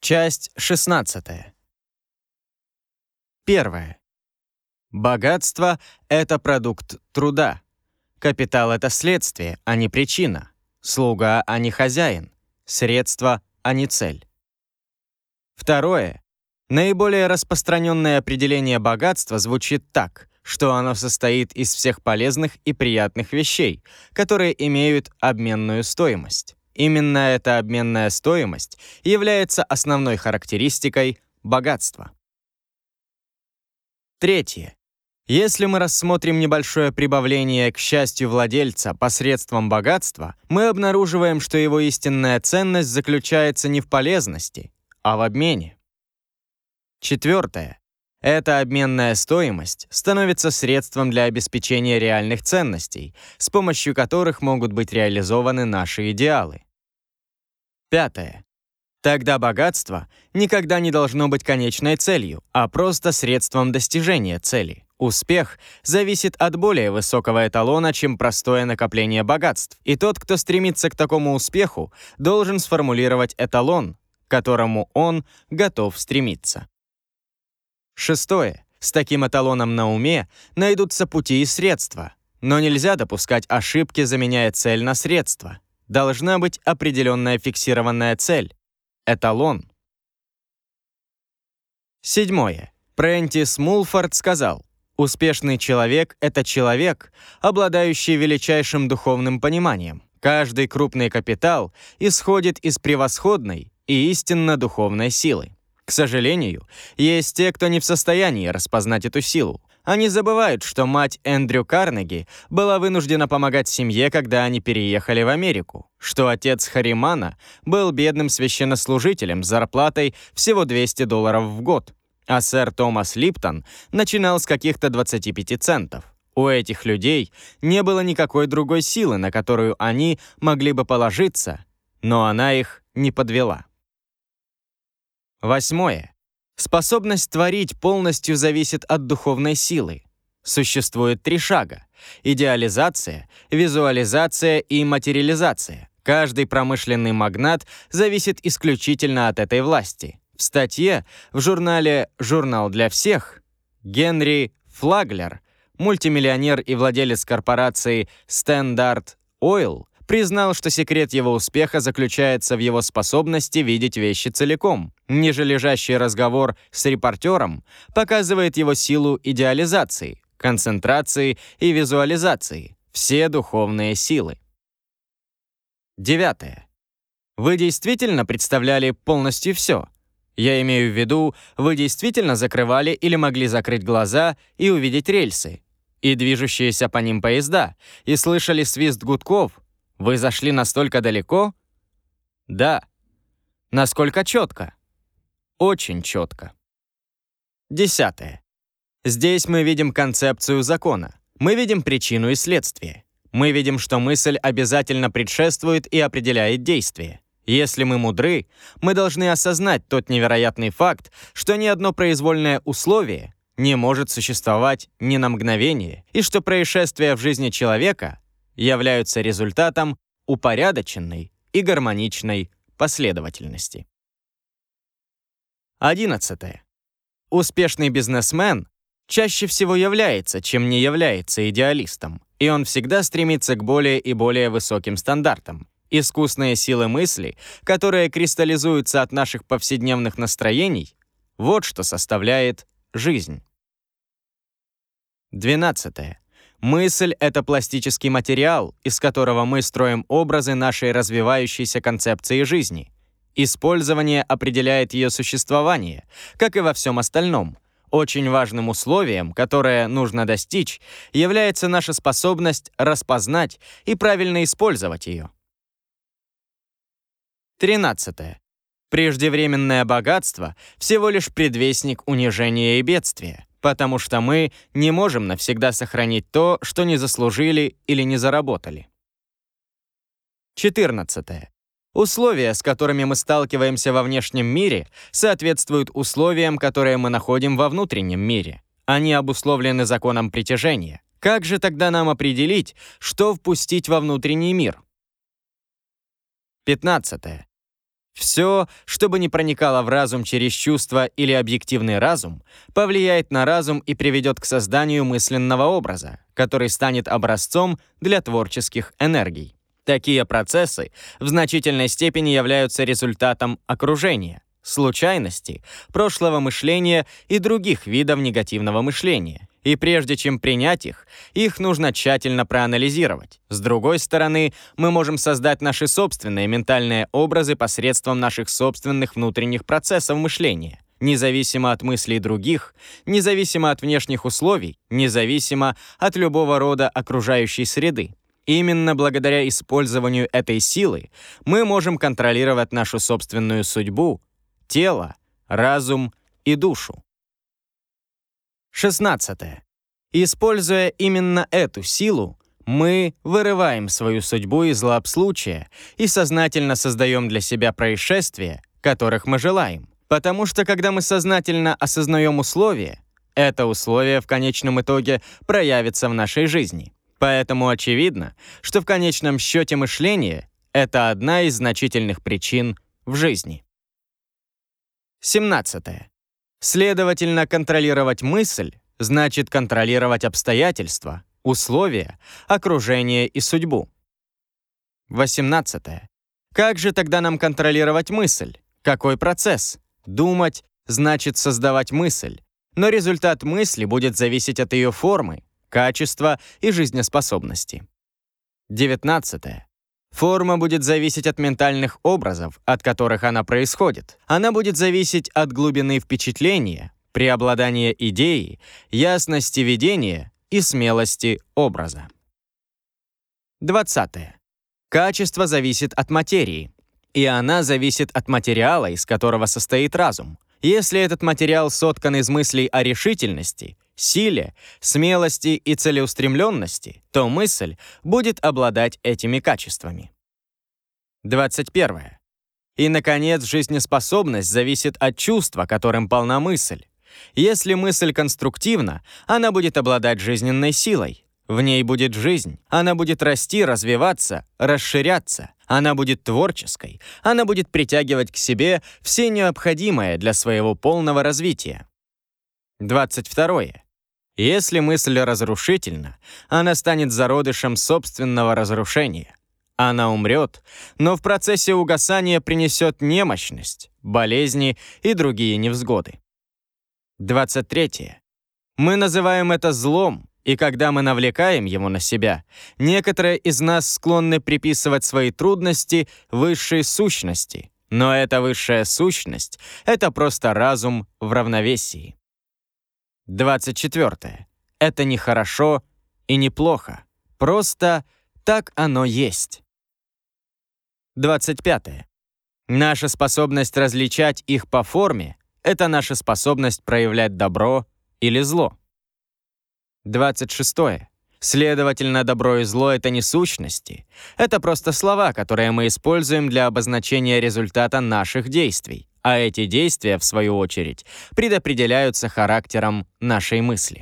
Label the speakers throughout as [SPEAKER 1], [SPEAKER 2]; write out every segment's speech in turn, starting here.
[SPEAKER 1] Часть 16. Первое. Богатство — это продукт труда. Капитал — это следствие, а не причина. Слуга, а не хозяин. Средство, а не цель. Второе. Наиболее распространенное определение богатства звучит так, что оно состоит из всех полезных и приятных вещей, которые имеют обменную стоимость. Именно эта обменная стоимость является основной характеристикой богатства. Третье. Если мы рассмотрим небольшое прибавление к счастью владельца посредством богатства, мы обнаруживаем, что его истинная ценность заключается не в полезности, а в обмене. Четвертое. Эта обменная стоимость становится средством для обеспечения реальных ценностей, с помощью которых могут быть реализованы наши идеалы. Пятое. Тогда богатство никогда не должно быть конечной целью, а просто средством достижения цели. Успех зависит от более высокого эталона, чем простое накопление богатств, и тот, кто стремится к такому успеху, должен сформулировать эталон, к которому он готов стремиться. Шестое. С таким эталоном на уме найдутся пути и средства, но нельзя допускать ошибки, заменяя цель на средство. Должна быть определенная фиксированная цель — эталон. Седьмое. Прентис Мулфорд сказал: «Успешный человек — это человек, обладающий величайшим духовным пониманием. Каждый крупный капитал исходит из превосходной и истинно духовной силы. К сожалению, есть те, кто не в состоянии распознать эту силу. Они забывают, что мать Эндрю Карнеги была вынуждена помогать семье, когда они переехали в Америку, что отец Харимана был бедным священнослужителем с зарплатой всего $200 в год, а сэр Томас Липтон начинал с каких-то 25 центов. У этих людей не было никакой другой силы, на которую они могли бы положиться, но она их не подвела». Восьмое. Способность творить полностью зависит от духовной силы. Существует 3 шага — идеализация, визуализация и материализация. Каждый промышленный магнат зависит исключительно от этой власти. В статье в журнале «Журнал для всех» Генри Флаглер, мультимиллионер и владелец корпорации Standard Oil, признал, что секрет его успеха заключается в его способности видеть вещи целиком. Нижележащий разговор с репортером показывает его силу идеализации, концентрации и визуализации, все духовные силы. Девятое. Вы действительно представляли полностью все? Я имею в виду, вы действительно закрывали или могли закрыть глаза и увидеть рельсы, и движущиеся по ним поезда, и слышали свист гудков? Вы зашли настолько далеко? Да. Насколько четко? Очень четко. Десятое. Здесь мы видим концепцию закона. Мы видим причину и следствие. Мы видим, что мысль обязательно предшествует и определяет действие. Если мы мудры, мы должны осознать тот невероятный факт, что ни одно произвольное условие не может существовать ни на мгновение, и что происшествия в жизни человека являются результатом упорядоченной и гармоничной последовательности. 11. Успешный бизнесмен чаще всего является, чем не является идеалистом, и он всегда стремится к более и более высоким стандартам. Искусные силы мысли, которые кристаллизуются от наших повседневных настроений, вот что составляет жизнь. 12. Мысль — это пластический материал, из которого мы строим образы нашей развивающейся концепции жизни. Использование определяет ее существование, как и во всем остальном. Очень важным условием, которое нужно достичь, является наша способность распознать и правильно использовать ее. 13. Преждевременное богатство — всего лишь предвестник унижения и бедствия, потому что мы не можем навсегда сохранить то, что не заслужили или не заработали. 14. Условия, с которыми мы сталкиваемся во внешнем мире, соответствуют условиям, которые мы находим во внутреннем мире. Они обусловлены законом притяжения. Как же тогда нам определить, что впустить во внутренний мир? 15. Все, что бы ни проникало в разум через чувство или объективный разум, повлияет на разум и приведет к созданию мысленного образа, который станет образцом для творческих энергий. Такие процессы в значительной степени являются результатом окружения, случайности, прошлого мышления и других видов негативного мышления. И прежде чем принять их нужно тщательно проанализировать. С другой стороны, мы можем создать наши собственные ментальные образы посредством наших собственных внутренних процессов мышления, независимо от мыслей других, независимо от внешних условий, независимо от любого рода окружающей среды. Именно благодаря использованию этой силы мы можем контролировать нашу собственную судьбу, тело, разум и душу. 16. Используя именно эту силу, мы вырываем свою судьбу из злообслучия и сознательно создаем для себя происшествия, которых мы желаем. Потому что когда мы сознательно осознаем условия, это условие в конечном итоге проявится в нашей жизни. Поэтому очевидно, что в конечном счете мышление — это одна из значительных причин в жизни. 17. Следовательно, контролировать мысль значит контролировать обстоятельства, условия, окружение и судьбу. 18. Как же тогда нам контролировать мысль? Какой процесс? Думать значит создавать мысль, но результат мысли будет зависеть от ее формы, качества и жизнеспособности. 19. Форма будет зависеть от ментальных образов, от которых она происходит. Она будет зависеть от глубины впечатления, преобладания идеи, ясности видения и смелости образа. 20. Качество зависит от материи, и она зависит от материала, из которого состоит разум. Если этот материал соткан из мыслей о решительности, силе, смелости и целеустремленности, то мысль будет обладать этими качествами. 21. И, наконец, жизнеспособность зависит от чувства, которым полна мысль. Если мысль конструктивна, она будет обладать жизненной силой. В ней будет жизнь, она будет расти, развиваться, расширяться. Она будет творческой, она будет притягивать к себе все необходимое для своего полного развития. 22. Если мысль разрушительна, она станет зародышем собственного разрушения. Она умрет, но в процессе угасания принесет немощность, болезни и другие невзгоды. 23. Мы называем это злом, и когда мы навлекаем его на себя, некоторые из нас склонны приписывать свои трудности высшей сущности, но эта высшая сущность — это просто разум в равновесии. 24. Это не хорошо и не плохо. Просто так оно есть. 25. Наша способность различать их по форме — это наша способность проявлять добро или зло. 26. Следовательно, добро и зло — это не сущности. Это просто слова, которые мы используем для обозначения результата наших действий. А эти действия, в свою очередь, предопределяются характером нашей мысли.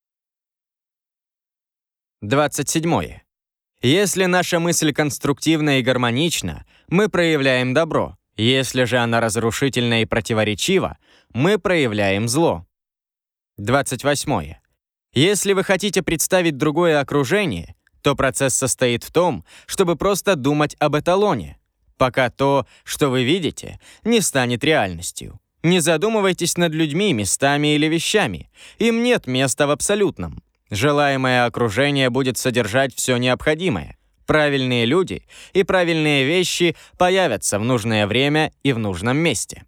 [SPEAKER 1] 27. Если наша мысль конструктивна и гармонична, мы проявляем добро. Если же она разрушительна и противоречива, мы проявляем зло. 28. Если вы хотите представить другое окружение, то процесс состоит в том, чтобы просто думать об эталоне, пока то, что вы видите, не станет реальностью. Не задумывайтесь над людьми, местами или вещами. Им нет места в абсолютном. Желаемое окружение будет содержать все необходимое. Правильные люди и правильные вещи появятся в нужное время и в нужном месте.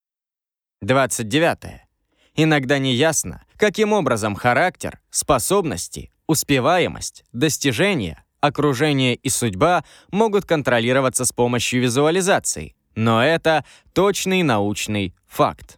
[SPEAKER 1] 29. Иногда неясно, каким образом характер, способности, успеваемость, достижения, окружение и судьба могут контролироваться с помощью визуализации, но это точный научный факт.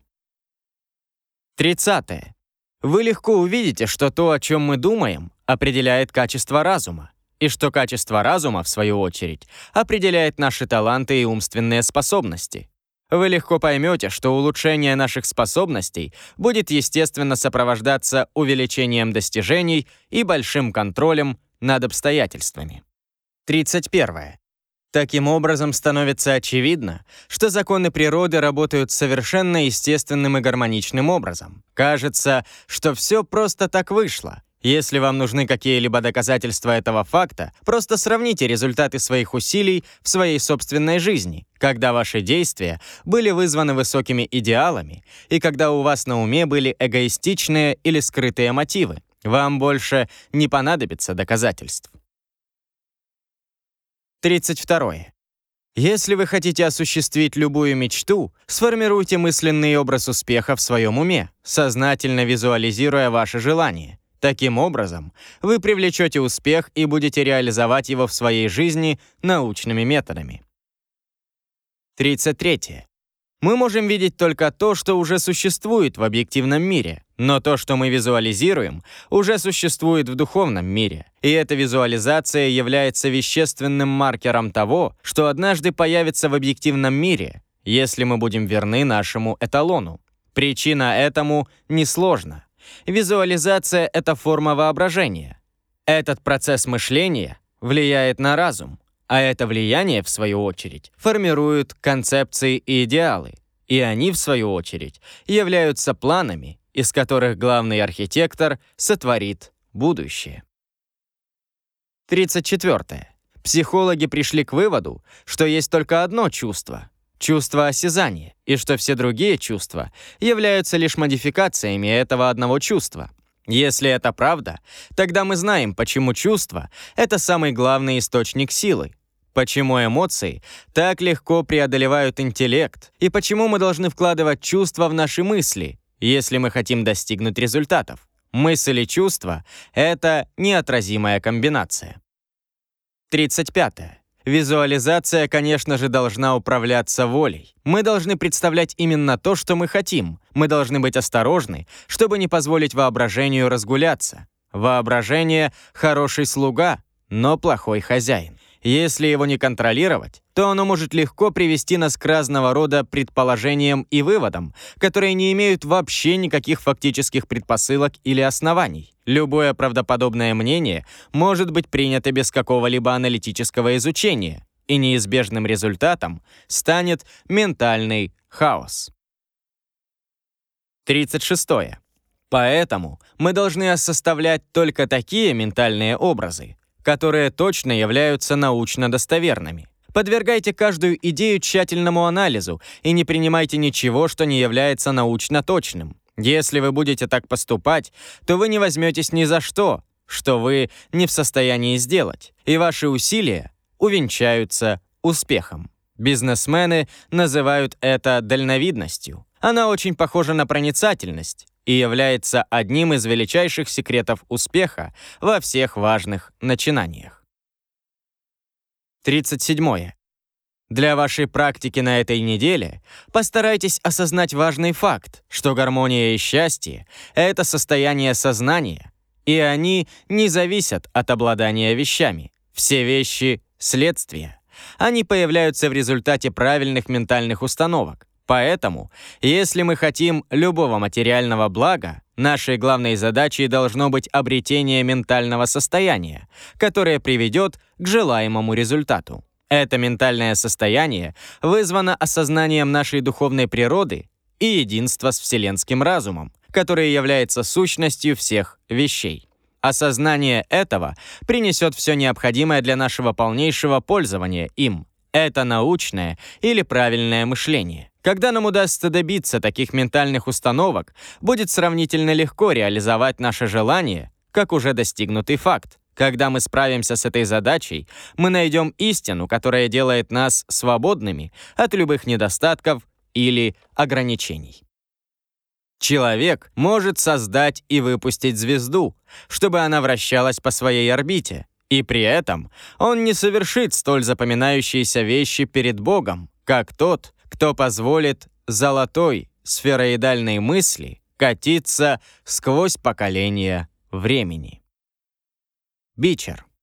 [SPEAKER 1] 30. Вы легко увидите, что то, о чем мы думаем, определяет качество разума, и что качество разума, в свою очередь, определяет наши таланты и умственные способности. Вы легко поймете, что улучшение наших способностей будет естественно сопровождаться увеличением достижений и большим контролем над обстоятельствами. 31. Таким образом, становится очевидно, что законы природы работают совершенно естественным и гармоничным образом. Кажется, что все просто так вышло. Если вам нужны какие-либо доказательства этого факта, просто сравните результаты своих усилий в своей собственной жизни, когда ваши действия были вызваны высокими идеалами и когда у вас на уме были эгоистичные или скрытые мотивы. Вам больше не понадобится доказательств. 32. Если вы хотите осуществить любую мечту, сформируйте мысленный образ успеха в своем уме, сознательно визуализируя ваше желание. Таким образом, вы привлечете успех и будете реализовать его в своей жизни научными методами. 33. Мы можем видеть только то, что уже существует в объективном мире, но то, что мы визуализируем, уже существует в духовном мире. И эта визуализация является вещественным маркером того, что однажды появится в объективном мире, если мы будем верны нашему эталону. Причина этому несложна. Визуализация — это форма воображения. Этот процесс мышления влияет на разум, а это влияние, в свою очередь, формирует концепции и идеалы, и они, в свою очередь, являются планами, из которых главный архитектор сотворит будущее. 34. Психологи пришли к выводу, что есть только одно чувство — чувство осязания, и что все другие чувства являются лишь модификациями этого одного чувства. Если это правда, тогда мы знаем, почему чувство — это самый главный источник силы, почему эмоции так легко преодолевают интеллект, и почему мы должны вкладывать чувства в наши мысли, если мы хотим достигнуть результатов. Мысль и чувство — это неотразимая комбинация. 35. Визуализация, конечно же, должна управляться волей. Мы должны представлять именно то, что мы хотим. Мы должны быть осторожны, чтобы не позволить воображению разгуляться. Воображение — хороший слуга, но плохой хозяин. Если его не контролировать, то оно может легко привести нас к разного рода предположениям и выводам, которые не имеют вообще никаких фактических предпосылок или оснований. Любое правдоподобное мнение может быть принято без какого-либо аналитического изучения, и неизбежным результатом станет ментальный хаос. 36. Поэтому мы должны составлять только такие ментальные образы, которые точно являются научно достоверными. Подвергайте каждую идею тщательному анализу и не принимайте ничего, что не является научно точным. Если вы будете так поступать, то вы не возьметесь ни за что вы не в состоянии сделать, и ваши усилия увенчаются успехом. Бизнесмены называют это дальновидностью. Она очень похожа на проницательность и является одним из величайших секретов успеха во всех важных начинаниях. 37. Для вашей практики на этой неделе постарайтесь осознать важный факт, что гармония и счастье — это состояние сознания, и они не зависят от обладания вещами. Все вещи — следствие. Они появляются в результате правильных ментальных установок. Поэтому, если мы хотим любого материального блага, нашей главной задачей должно быть обретение ментального состояния, которое приведет к желаемому результату. Это ментальное состояние вызвано осознанием нашей духовной природы и единства с вселенским разумом, который является сущностью всех вещей. Осознание этого принесет все необходимое для нашего полнейшего пользования им. Это научное или правильное мышление. Когда нам удастся добиться таких ментальных установок, будет сравнительно легко реализовать наше желание, как уже достигнутый факт. Когда мы справимся с этой задачей, мы найдем истину, которая делает нас свободными от любых недостатков или ограничений. Человек может создать и выпустить звезду, чтобы она вращалась по своей орбите, и при этом он не совершит столь запоминающиеся вещи перед Богом, как тот, кто позволит золотой сфероидальной мысли катиться сквозь поколения времени. Бичер.